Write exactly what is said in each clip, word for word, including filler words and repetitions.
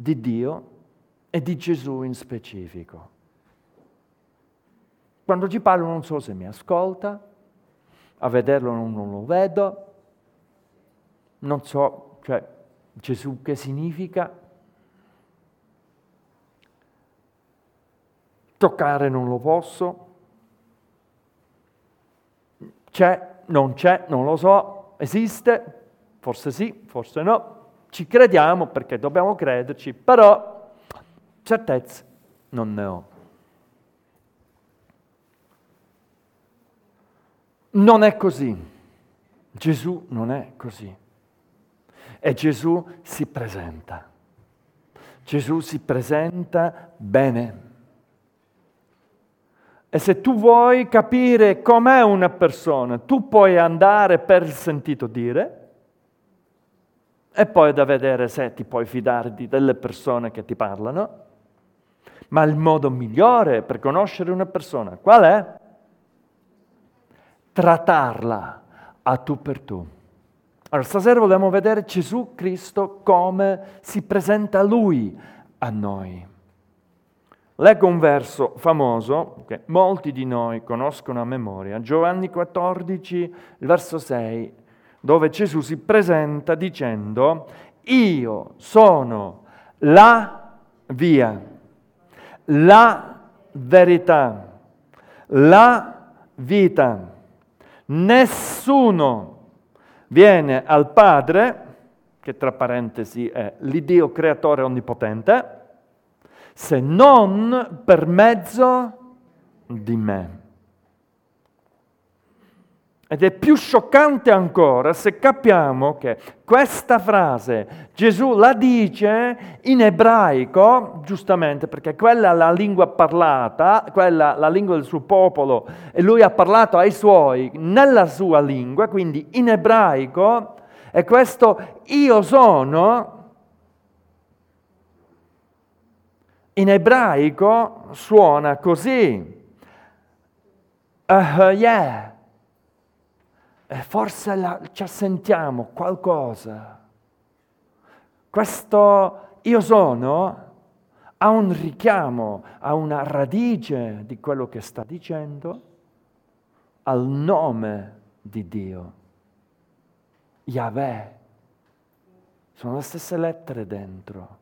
di Dio e di Gesù in specifico. Quando ci parlo non so se mi ascolta, a vederlo non, non lo vedo, non so, cioè, Gesù che significa, toccare non lo posso, c'è, non c'è, non lo so, esiste, forse sì, forse no, ci crediamo perché dobbiamo crederci, però certezze non ne ho. Non è così. Gesù non è così. E Gesù si presenta. Gesù si presenta bene. E se tu vuoi capire com'è una persona, tu puoi andare per il sentito dire e poi da vedere se ti puoi fidare di delle persone che ti parlano. Ma il modo migliore per conoscere una persona, qual è? Trattarla a tu per tu. Allora, stasera vogliamo vedere Gesù Cristo come si presenta Lui a noi. Leggo un verso famoso che molti di noi conoscono a memoria, Giovanni quattordici, il verso sei, dove Gesù si presenta dicendo: io sono la via, la verità, la vita. Nessuno viene al Padre, che tra parentesi è l'Iddio creatore onnipotente, se non per mezzo di me. Ed è più scioccante ancora se capiamo che questa frase Gesù la dice in ebraico, giustamente perché quella è la lingua parlata, quella è la lingua del suo popolo, e lui ha parlato ai suoi nella sua lingua, quindi in ebraico, e questo io sono, in ebraico suona così. Uh, yeah. E forse la, ci sentiamo qualcosa. Questo io sono ha un richiamo, ha una radice di quello che sta dicendo al nome di Dio. Yahweh. Sono le stesse lettere dentro.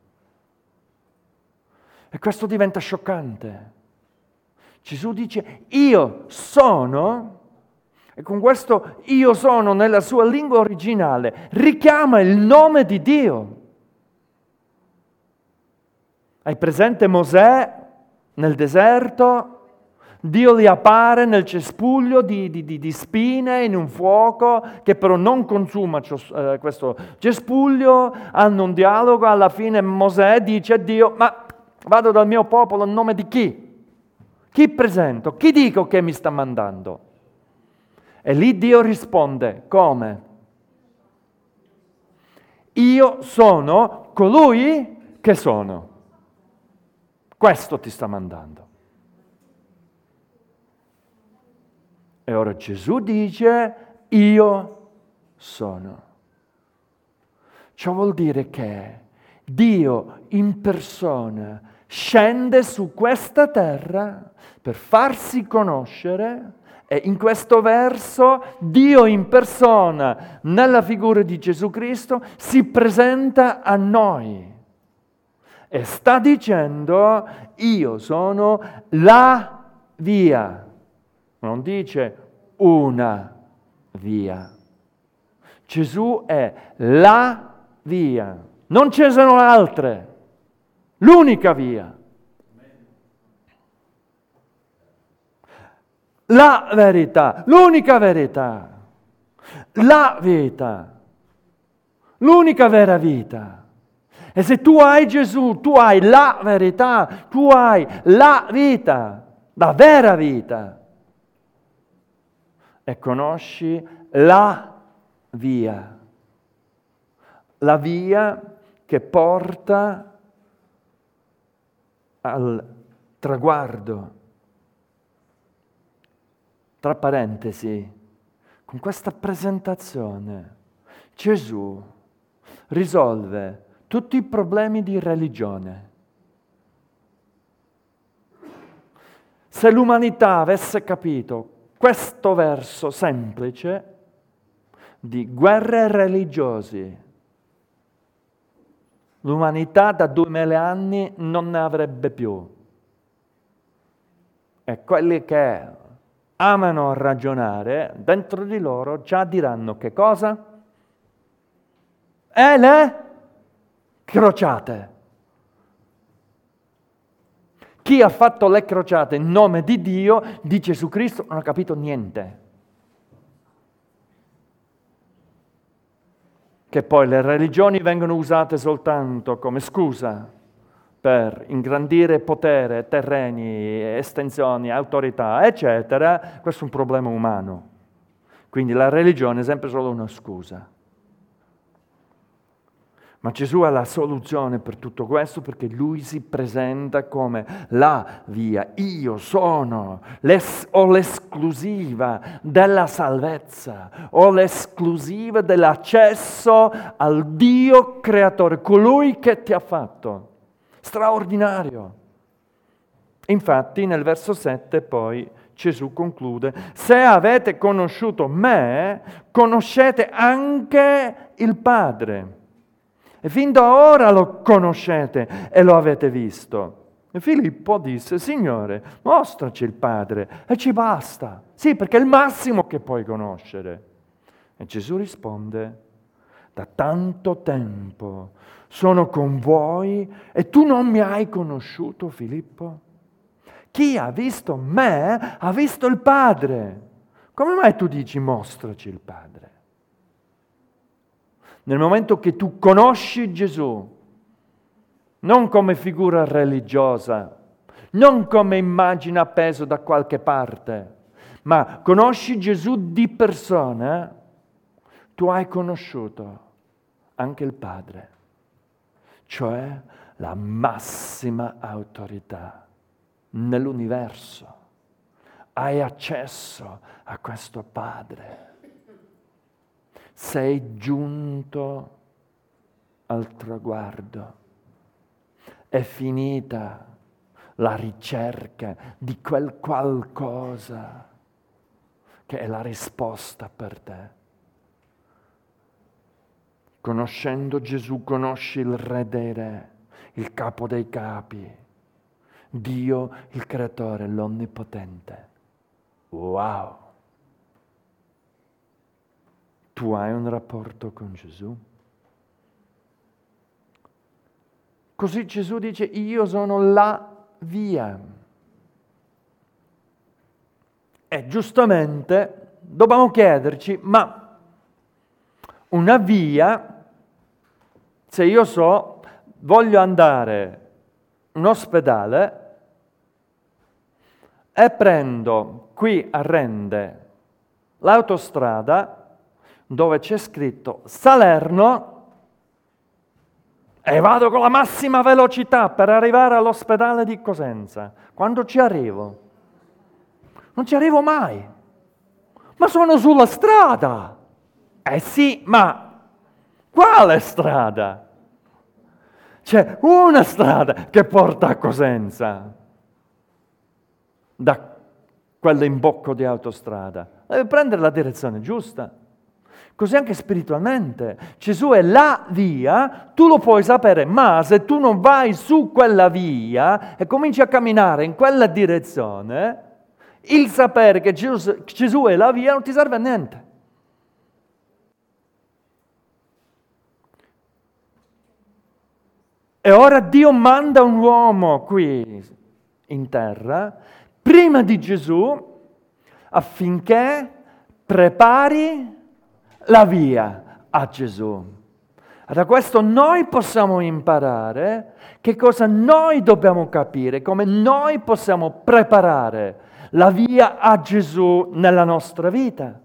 E questo diventa scioccante. Gesù dice io sono. E con questo io sono nella sua lingua originale richiama il nome di Dio. Hai presente Mosè nel deserto? Dio gli appare nel cespuglio di, di, di, di spine in un fuoco che però non consuma eh, questo cespuglio, hanno un dialogo, alla fine Mosè dice a Dio: ma vado dal mio popolo in nome di chi? Chi presento? Chi dico che mi sta mandando? E lì Dio risponde, come? Io sono colui che sono. Questo ti sta mandando. E ora Gesù dice, io sono. Ciò vuol dire che Dio in persona scende su questa terra per farsi conoscere. E in questo verso Dio in persona, nella figura di Gesù Cristo, si presenta a noi e sta dicendo io sono la via, non dice una via. Gesù è la via, non ce ne sono altre, l'unica via. La verità, l'unica verità, la vita, l'unica vera vita. E se tu hai Gesù, tu hai la verità, tu hai la vita, la vera vita. E conosci la via, la via che porta al traguardo. Tra parentesi, con questa presentazione Gesù risolve tutti i problemi di religione. Se l'umanità avesse capito questo verso semplice di guerre religiose, l'umanità da duemila anni non ne avrebbe più. E quelli che amano ragionare, dentro di loro già diranno che cosa? E le crociate. Chi ha fatto le crociate in nome di Dio, di Gesù Cristo, non ha capito niente. Che poi le religioni vengono usate soltanto come scusa per ingrandire potere, terreni, estensioni, autorità, eccetera, questo è un problema umano. Quindi la religione è sempre solo una scusa. Ma Gesù ha la soluzione per tutto questo, perché Lui si presenta come la via. Io sono, l'es- ho l'esclusiva della salvezza, ho l'esclusiva dell'accesso al Dio creatore, colui che ti ha fatto. Straordinario. Infatti nel verso sette poi Gesù conclude: se avete conosciuto me, conoscete anche il Padre. E fin da ora lo conoscete e lo avete visto. E Filippo disse: Signore, mostraci il Padre e ci basta. Sì, perché è il massimo che puoi conoscere. E Gesù risponde: da tanto tempo sono con voi e tu non mi hai conosciuto, Filippo? Chi ha visto me ha visto il Padre. Come mai tu dici mostraci il Padre? Nel momento che tu conosci Gesù, non come figura religiosa, non come immagine appeso da qualche parte, ma conosci Gesù di persona, tu hai conosciuto anche il Padre, cioè la massima autorità nell'universo. Hai accesso a questo Padre. Sei giunto al traguardo. È finita la ricerca di quel qualcosa che è la risposta per te. Conoscendo Gesù conosci il Re dei Re, il Capo dei Capi, Dio il Creatore, l'Onnipotente. Wow! Tu hai un rapporto con Gesù? Così Gesù dice: io sono la via. E giustamente dobbiamo chiederci: ma una via, se io so, voglio andare in ospedale e prendo qui a Rende l'autostrada dove c'è scritto Salerno e vado con la massima velocità per arrivare all'ospedale di Cosenza. Quando ci arrivo? Non ci arrivo mai. Ma sono sulla strada. Eh sì, ma quale strada? C'è una strada che porta a Cosenza da quell'imbocco di autostrada. Devi prendere la direzione giusta. Così anche spiritualmente. Gesù è la via, tu lo puoi sapere, ma se tu non vai su quella via e cominci a camminare in quella direzione, il sapere che Gesù, Gesù è la via non ti serve a niente. E ora Dio manda un uomo qui in terra, prima di Gesù, affinché prepari la via a Gesù. Da questo noi possiamo imparare che cosa noi dobbiamo capire, come noi possiamo preparare la via a Gesù nella nostra vita.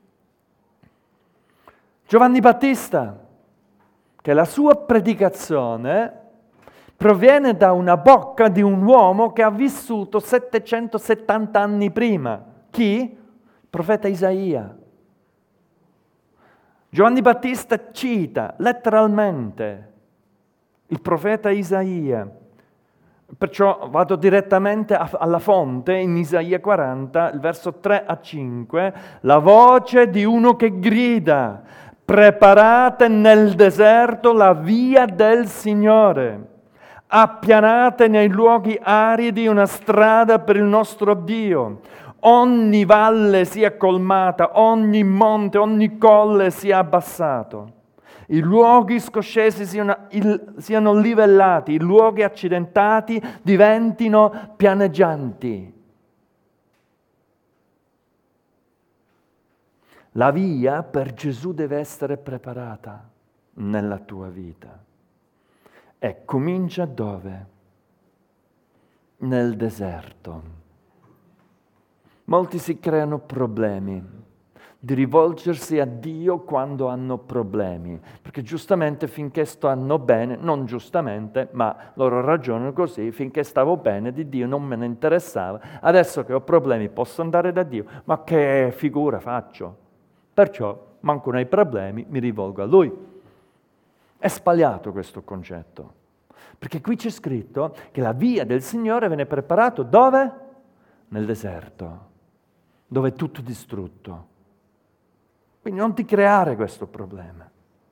Giovanni Battista, che la sua predicazione proviene da una bocca di un uomo che ha vissuto settecentosettanta anni prima. Chi? Il profeta Isaia. Giovanni Battista cita letteralmente il profeta Isaia. Perciò vado direttamente alla fonte, in Isaia quaranta, il verso tre a cinque, la voce di uno che grida: preparate nel deserto la via del Signore, appianate nei luoghi aridi una strada per il nostro Dio. Ogni valle sia colmata, ogni monte, ogni colle sia abbassato. I luoghi scoscesi siano, il, siano livellati, i luoghi accidentati diventino pianeggianti. La via per Gesù deve essere preparata nella tua vita. E comincia dove? Nel deserto. Molti si creano problemi di rivolgersi a Dio quando hanno problemi, perché giustamente finché stanno bene, non giustamente, ma loro ragionano così, finché stavo bene di Dio non me ne interessava, adesso che ho problemi posso andare da Dio, ma che figura faccio? Perciò, manco nei problemi, mi rivolgo a Lui. È sbagliato questo concetto, perché qui c'è scritto che la via del Signore viene preparata dove? Nel deserto, dove è tutto distrutto. Quindi non ti creare questo problema.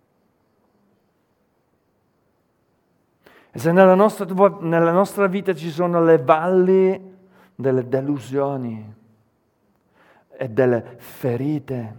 E se nella nostra, nella nostra vita ci sono le valli delle delusioni e delle ferite,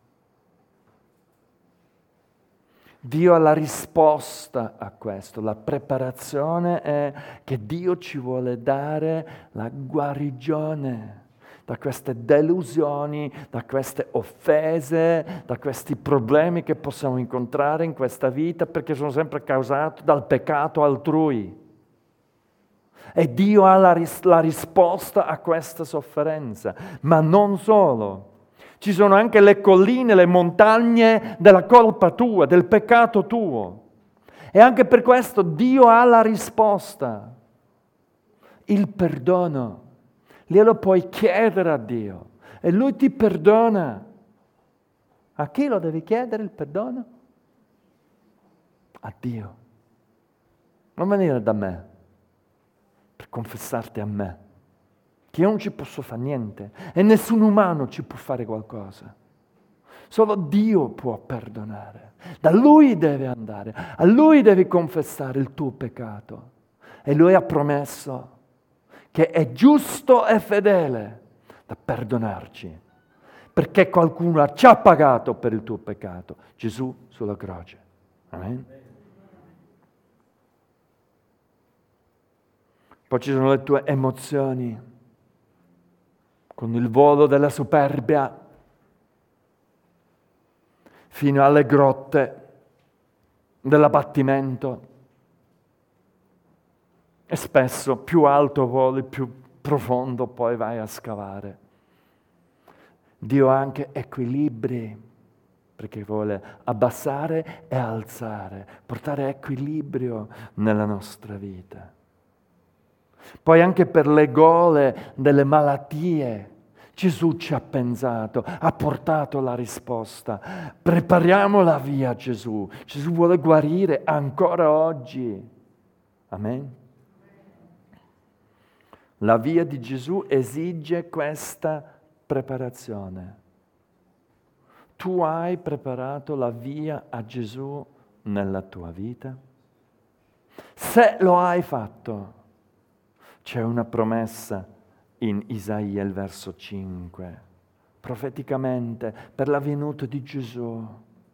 Dio ha la risposta a questo. La preparazione è che Dio ci vuole dare la guarigione da queste delusioni, da queste offese, da questi problemi che possiamo incontrare in questa vita, perché sono sempre causati dal peccato altrui. E Dio ha la, ris- la risposta a questa sofferenza. Ma non solo. Ci sono anche le colline, le montagne della colpa tua, del peccato tuo. E anche per questo Dio ha la risposta. Il perdono. Glielo puoi chiedere a Dio e Lui ti perdona. A chi lo devi chiedere il perdono? A Dio. Non venire da me per confessarti a me, che io non ci posso fare niente e nessun umano ci può fare qualcosa. Solo Dio può perdonare. Da Lui deve andare, a Lui devi confessare il tuo peccato. E Lui ha promesso che è giusto e fedele da perdonarci, perché qualcuno ci ha pagato per il tuo peccato, Gesù sulla croce. Amen. Poi ci sono le tue emozioni, con il volo della superbia, fino alle grotte dell'abbattimento. E spesso più alto voli, più profondo poi vai a scavare. Dio ha anche equilibri, perché vuole abbassare e alzare, portare equilibrio nella nostra vita. Poi anche per le gole delle malattie, Gesù ci ha pensato, ha portato la risposta. Prepariamo la via a Gesù. Gesù vuole guarire ancora oggi. Amen. La via di Gesù esige questa preparazione. Tu hai preparato la via a Gesù nella tua vita? Se lo hai fatto, c'è una promessa in Isaia, il verso cinque, profeticamente per la venuta di Gesù,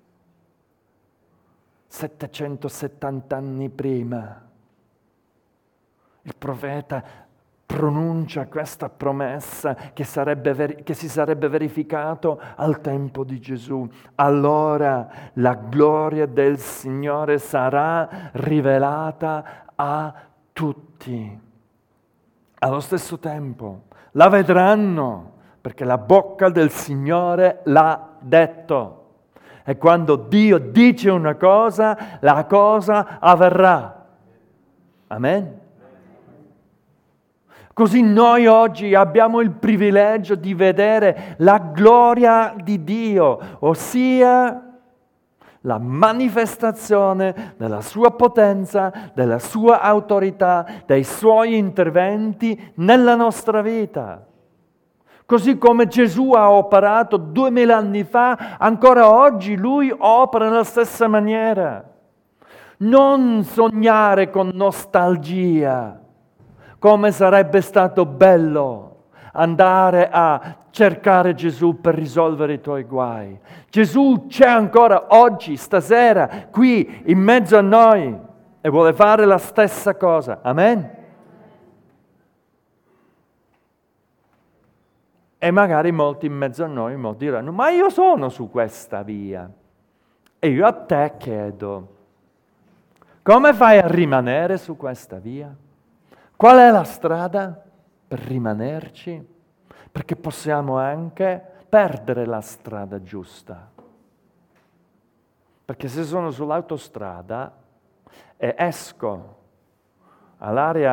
settecentosettanta anni prima. Il profeta pronuncia questa promessa che, sarebbe ver- che si sarebbe verificato al tempo di Gesù. Allora la gloria del Signore sarà rivelata a tutti. Allo stesso tempo la vedranno, perché la bocca del Signore l'ha detto. E quando Dio dice una cosa, la cosa avverrà. Amen? Così noi oggi abbiamo il privilegio di vedere la gloria di Dio, ossia la manifestazione della sua potenza, della sua autorità, dei suoi interventi nella nostra vita. Così come Gesù ha operato duemila anni fa, ancora oggi Lui opera nella stessa maniera. Non sognare con nostalgia, come sarebbe stato bello andare a cercare Gesù per risolvere i tuoi guai. Gesù c'è ancora oggi, stasera, qui in mezzo a noi e vuole fare la stessa cosa. Amen? E magari molti in mezzo a noi molti diranno, ma io sono su questa via. E io a te chiedo, come fai a rimanere su questa via? Qual è la strada per rimanerci? Perché possiamo anche perdere la strada giusta. Perché se sono sull'autostrada e esco all'area,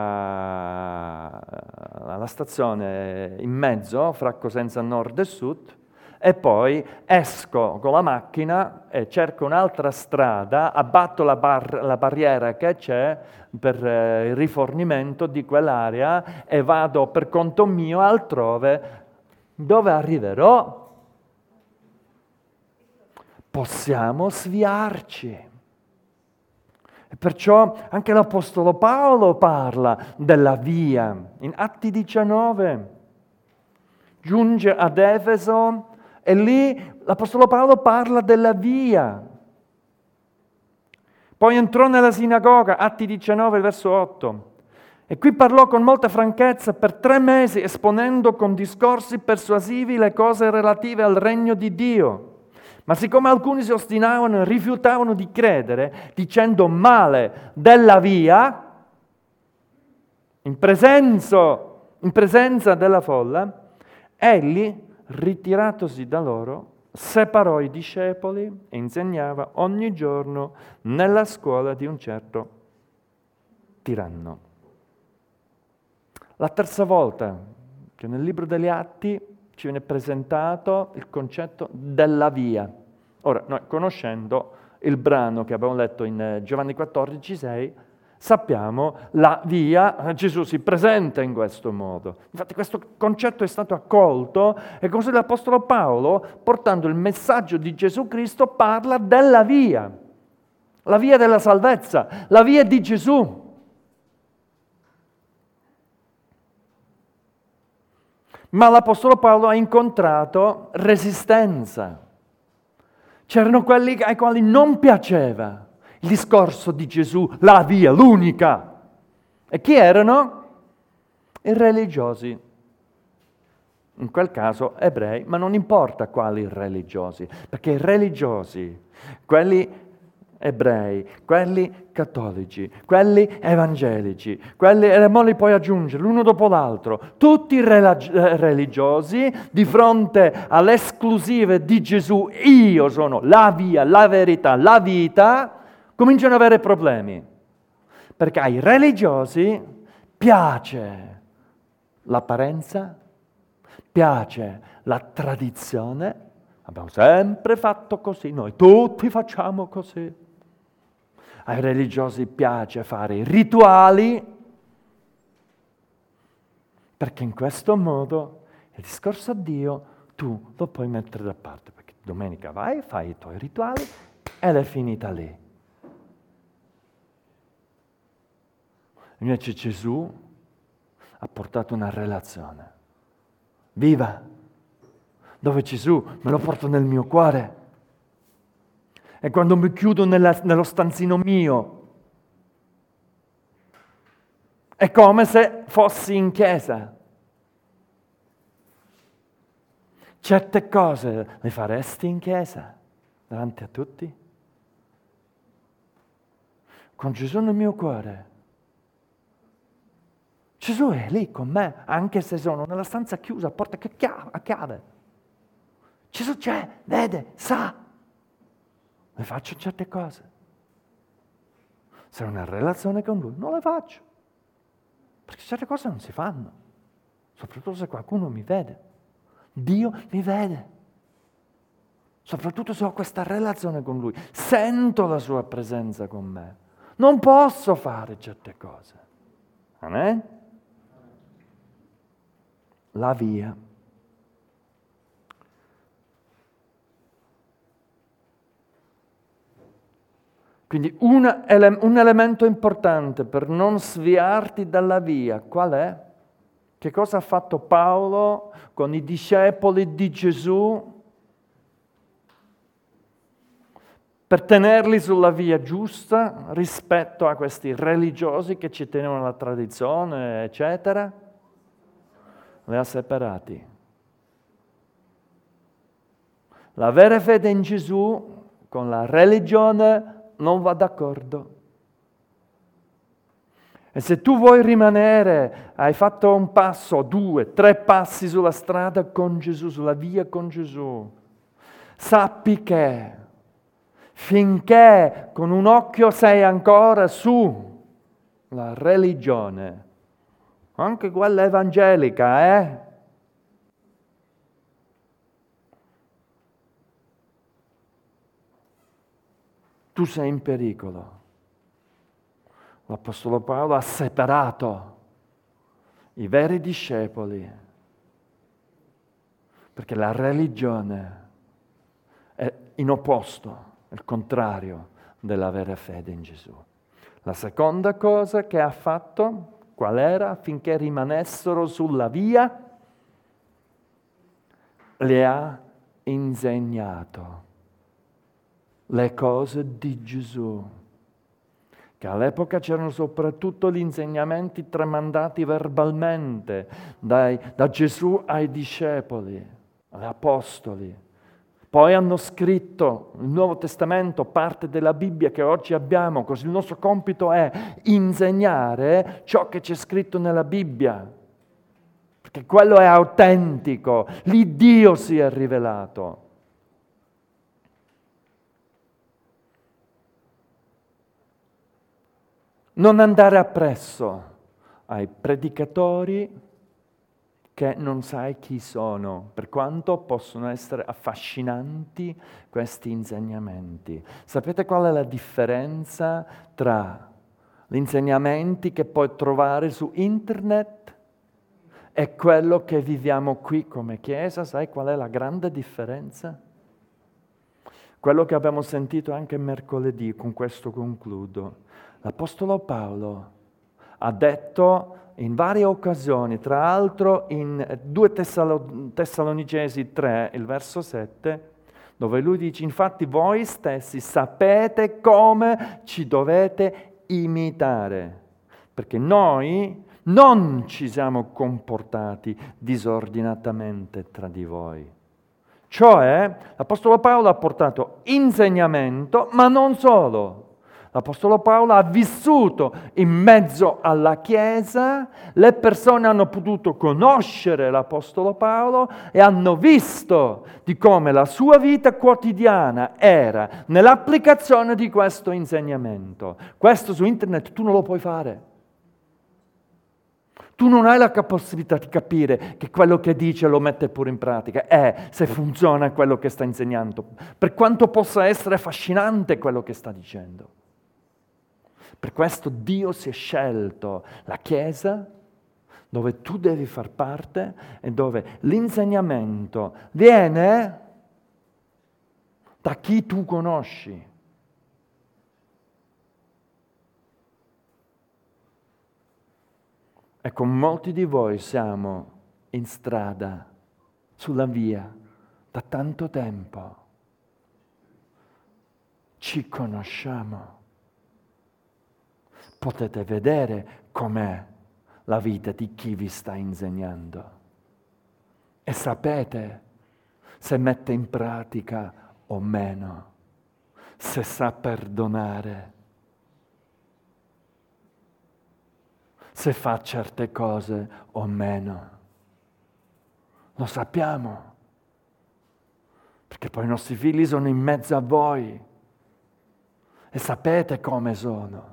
alla stazione in mezzo, fra Cosenza Nord e Sud, e poi esco con la macchina e cerco un'altra strada, abbatto la, bar- la barriera che c'è per eh, il rifornimento di quell'area e vado per conto mio altrove, dove arriverò? Possiamo sviarci. E perciò anche l'Apostolo Paolo parla della via. In Atti diciannove giunge ad Efeso e lì l'Apostolo Paolo parla della via. Poi entrò nella sinagoga, Atti diciannove, verso otto. E qui parlò con molta franchezza per tre mesi, esponendo con discorsi persuasivi le cose relative al regno di Dio. Ma siccome alcuni si ostinavano e rifiutavano di credere, dicendo male della via, in presenza, in presenza della folla, egli, ritiratosi da loro, separò i discepoli e insegnava ogni giorno nella scuola di un certo tiranno. La terza volta che nel libro degli Atti ci viene presentato il concetto della via. Ora, noi conoscendo il brano che abbiamo letto in Giovanni quattordici sei, sappiamo la via, Gesù si presenta in questo modo. Infatti questo concetto è stato accolto e così l'Apostolo Paolo, portando il messaggio di Gesù Cristo, parla della via, la via della salvezza, la via di Gesù. Ma l'Apostolo Paolo ha incontrato resistenza. C'erano quelli ai quali non piaceva il discorso di Gesù, la via, l'unica. E chi erano? I religiosi. In quel caso ebrei, ma non importa quali religiosi, perché i religiosi, quelli ebrei, quelli cattolici, quelli evangelici, quelli, e mo li puoi aggiungere l'uno dopo l'altro, tutti i relag- religiosi di fronte alle esclusive di Gesù, io sono la via, la verità, la vita, cominciano ad avere problemi, perché ai religiosi piace l'apparenza, piace la tradizione, abbiamo sempre fatto così, noi tutti facciamo così. Ai religiosi piace fare i rituali, perché in questo modo il discorso a Dio tu lo puoi mettere da parte, perché domenica vai, fai i tuoi rituali ed è finita lì. Invece Gesù ha portato una relazione viva, dove Gesù me lo porto nel mio cuore. E quando mi chiudo nella, nello stanzino mio, è come se fossi in chiesa. Certe cose le faresti in chiesa, davanti a tutti? Con Gesù nel mio cuore. Gesù è lì con me, anche se sono nella stanza chiusa, a porta a chiave. Gesù c'è, vede, sa. Ne faccio certe cose. Se ho una relazione con Lui, non le faccio. Perché certe cose non si fanno. Soprattutto se qualcuno mi vede. Dio mi vede. soprattutto se ho questa relazione con Lui, sento la Sua presenza con me, non posso fare certe cose. Amen? La via. Quindi un, ele- un elemento importante per non sviarti dalla via, qual è? Che cosa ha fatto Paolo con i discepoli di Gesù per tenerli sulla via giusta rispetto a questi religiosi che ci tenevano la tradizione, eccetera? Li ha separati. La vera fede in Gesù con la religione non va d'accordo. E se tu vuoi rimanere, hai fatto un passo, due, tre passi sulla strada con Gesù, sulla via con Gesù, sappi che finché con un occhio sei ancora su la religione, anche quella evangelica, eh? Tu sei in pericolo. L'Apostolo Paolo ha separato i veri discepoli, perché la religione è in opposto, è il contrario della vera fede in Gesù. La seconda cosa che ha fatto, qual era? Affinché rimanessero sulla via, le ha insegnato le cose di Gesù, che all'epoca c'erano soprattutto gli insegnamenti tramandati verbalmente dai, da Gesù ai discepoli, agli apostoli. Poi hanno scritto il Nuovo Testamento, parte della Bibbia che oggi abbiamo, così il nostro compito è insegnare ciò che c'è scritto nella Bibbia, perché quello è autentico, lì Dio si è rivelato. Non andare appresso ai predicatori che non sai chi sono, per quanto possono essere affascinanti questi insegnamenti. Sapete qual è la differenza tra gli insegnamenti che puoi trovare su internet e quello che viviamo qui come Chiesa? Sai qual è la grande differenza? Quello che abbiamo sentito anche mercoledì, con questo concludo. L'Apostolo Paolo ha detto in varie occasioni, tra l'altro in due Tessalonicesi tre, il verso sette, dove lui dice: infatti voi stessi sapete come ci dovete imitare, perché noi non ci siamo comportati disordinatamente tra di voi. Cioè, l'Apostolo Paolo ha portato insegnamento, ma non solo. L'Apostolo Paolo ha vissuto in mezzo alla Chiesa, le persone hanno potuto conoscere l'Apostolo Paolo e hanno visto di come la sua vita quotidiana era nell'applicazione di questo insegnamento. Questo su internet tu non lo puoi fare. Tu non hai la possibilità di capire che quello che dice lo mette pure in pratica, è se funziona quello che sta insegnando, per quanto possa essere affascinante quello che sta dicendo. Per questo Dio si è scelto la Chiesa, dove tu devi far parte e dove l'insegnamento viene da chi tu conosci. Ecco, molti di voi siamo in strada, sulla via, da tanto tempo. Ci conosciamo. Potete vedere com'è la vita di chi vi sta insegnando. E sapete se mette in pratica o meno, se sa perdonare, se fa certe cose o meno. Lo sappiamo, perché poi i nostri figli sono in mezzo a voi e sapete come sono.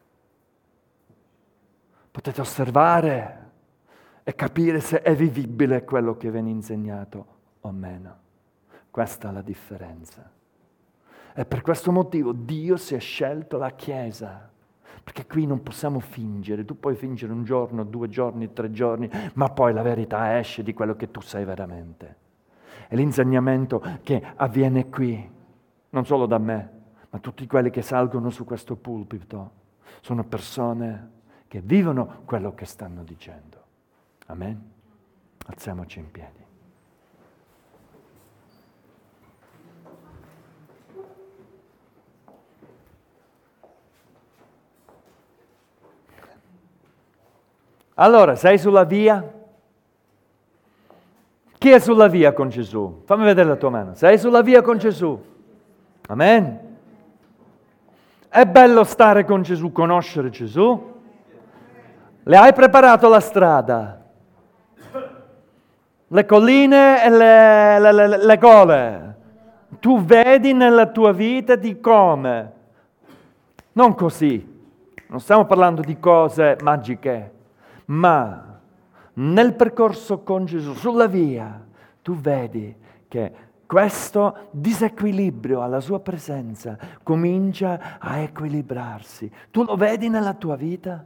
Potete osservare e capire se è vivibile quello che viene insegnato o meno. Questa è la differenza. E per questo motivo Dio si è scelto la Chiesa. Perché qui non possiamo fingere. Tu puoi fingere un giorno, due giorni, tre giorni, ma poi la verità esce di quello che tu sei veramente. E l'insegnamento che avviene qui, non solo da me, ma tutti quelli che salgono su questo pulpito, sono persone che vivono quello che stanno dicendo. Amen? Alziamoci in piedi. Allora, sei sulla via? Chi è sulla via con Gesù? Fammi vedere la tua mano. Sei sulla via con Gesù? Amen? È bello stare con Gesù, conoscere Gesù? Le hai preparato la strada? Le colline e le, le, le, le gole. Tu vedi nella tua vita di come. Non così. Non stiamo parlando di cose magiche, ma nel percorso con Gesù, sulla via, tu vedi che questo disequilibrio alla sua presenza comincia a equilibrarsi. Tu lo vedi nella tua vita?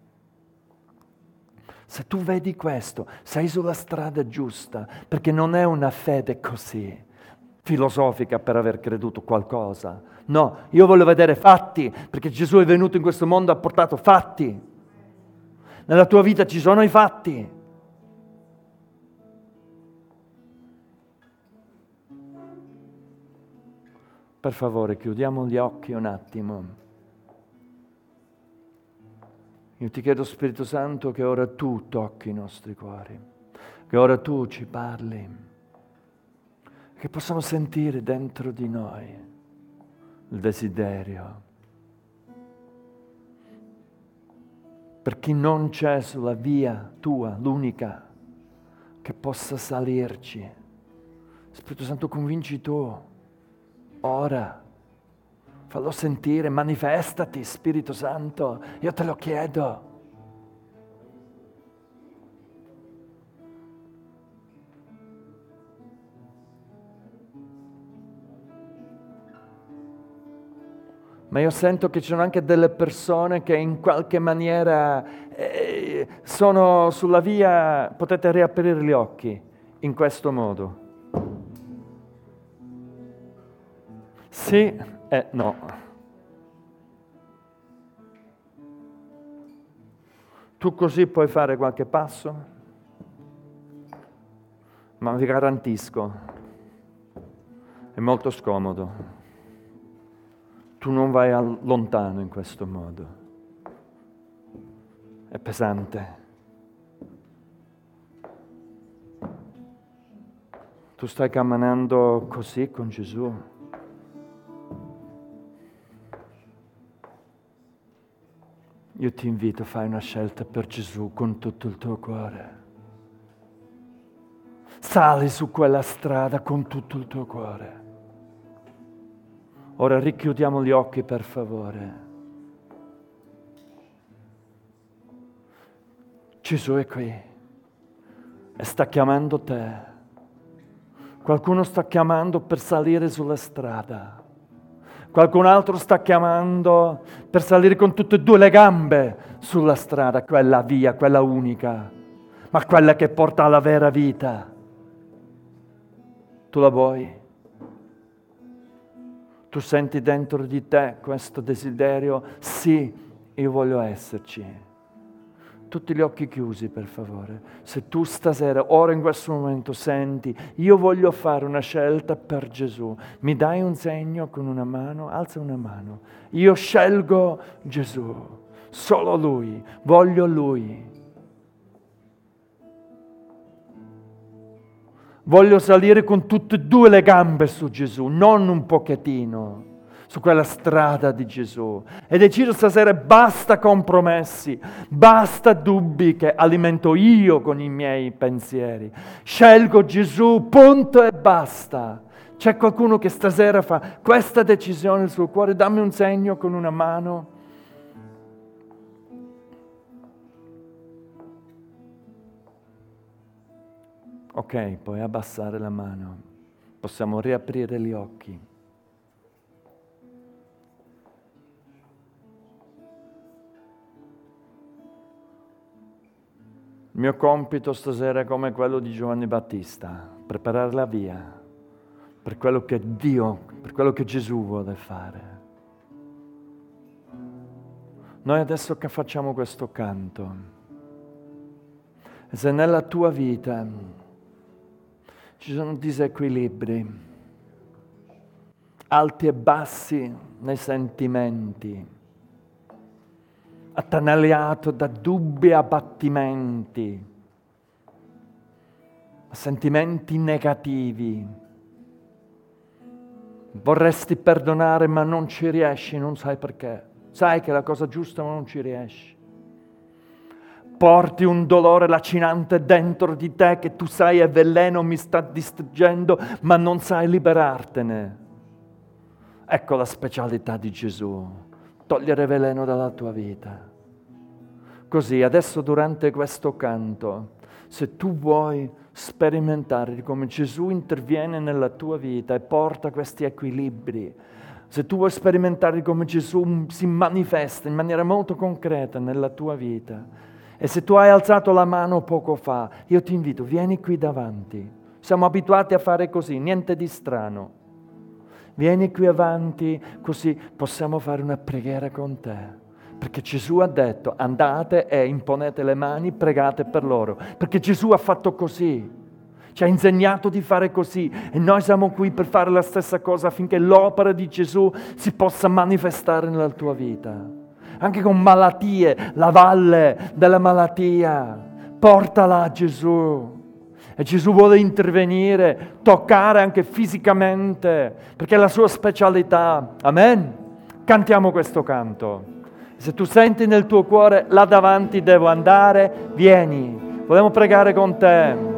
Se tu vedi questo, sei sulla strada giusta, perché non è una fede così, filosofica per aver creduto qualcosa. No, io voglio vedere fatti, perché Gesù è venuto in questo mondo e ha portato fatti. Nella tua vita ci sono i fatti. Per favore, chiudiamo gli occhi un attimo. Io ti chiedo, Spirito Santo, che ora tu tocchi i nostri cuori, che ora tu ci parli, che possiamo sentire dentro di noi il desiderio. Per chi non c'è sulla via tua, l'unica, che possa salirci. Spirito Santo, convinci tu, ora. Fallo sentire, manifestati, Spirito Santo, io te lo chiedo. Ma io sento che ci sono anche delle persone che in qualche maniera eh, sono sulla via, potete riaprire gli occhi in questo modo. Sì e no. Tu così puoi fare qualche passo, ma vi garantisco, è molto scomodo. Tu non vai lontano in questo modo. È pesante. Tu stai camminando così con Gesù. Io ti invito a fare una scelta per Gesù con tutto il tuo cuore. Sali su quella strada con tutto il tuo cuore. Ora richiudiamo gli occhi, per favore. Gesù è qui e sta chiamando te. Qualcuno sta chiamando per salire sulla strada. Qualcun altro sta chiamando per salire con tutte e due le gambe sulla strada, quella via, quella unica, ma quella che porta alla vera vita. Tu la vuoi? Tu senti dentro di te questo desiderio? Sì, io voglio esserci. Tutti gli occhi chiusi, per favore. Se tu stasera, ora in questo momento, senti, io voglio fare una scelta per Gesù, mi dai un segno con una mano? Alza una mano. Io scelgo Gesù, solo Lui, voglio Lui. Voglio salire con tutte e due le gambe su Gesù, non un pochettino, su quella strada di Gesù. E decido stasera, basta compromessi, basta dubbi che alimento io con i miei pensieri. Scelgo Gesù, punto e basta. C'è qualcuno che stasera fa questa decisione sul cuore? Dammi un segno con una mano. Ok, puoi abbassare la mano. possiamo riaprire gli occhi. Il mio compito stasera è come quello di Giovanni Battista, preparare la via per quello che Dio, per quello che Gesù vuole fare. Noi adesso che facciamo questo canto, se nella tua vita ci sono disequilibri, alti e bassi nei sentimenti, attanagliato da dubbi e abbattimenti, sentimenti negativi, vorresti perdonare ma non ci riesci, non sai perché. Sai che è la cosa giusta ma non ci riesci. Porti un dolore lacinante dentro di te che tu sai è veleno, mi sta distruggendo, ma non sai liberartene. Ecco la specialità di Gesù, togliere veleno dalla tua vita. Così adesso durante questo canto, se tu vuoi sperimentare come Gesù interviene nella tua vita e porta questi equilibri, se tu vuoi sperimentare come Gesù si manifesta in maniera molto concreta nella tua vita, e se tu hai alzato la mano poco fa, io ti invito, vieni qui davanti. Siamo abituati a fare così, niente di strano. Vieni qui avanti, così possiamo fare una preghiera con te. Perché Gesù ha detto, andate e imponete le mani, pregate per loro. Perché Gesù ha fatto così. Ci ha insegnato di fare così e noi siamo qui per fare la stessa cosa affinché l'opera di Gesù si possa manifestare nella tua vita. Anche con malattie, la valle della malattia, portala a Gesù. E Gesù vuole intervenire, toccare anche fisicamente, perché è la sua specialità. Amen? Cantiamo questo canto. Se tu senti nel tuo cuore, là davanti devo andare, vieni. Vogliamo pregare con te.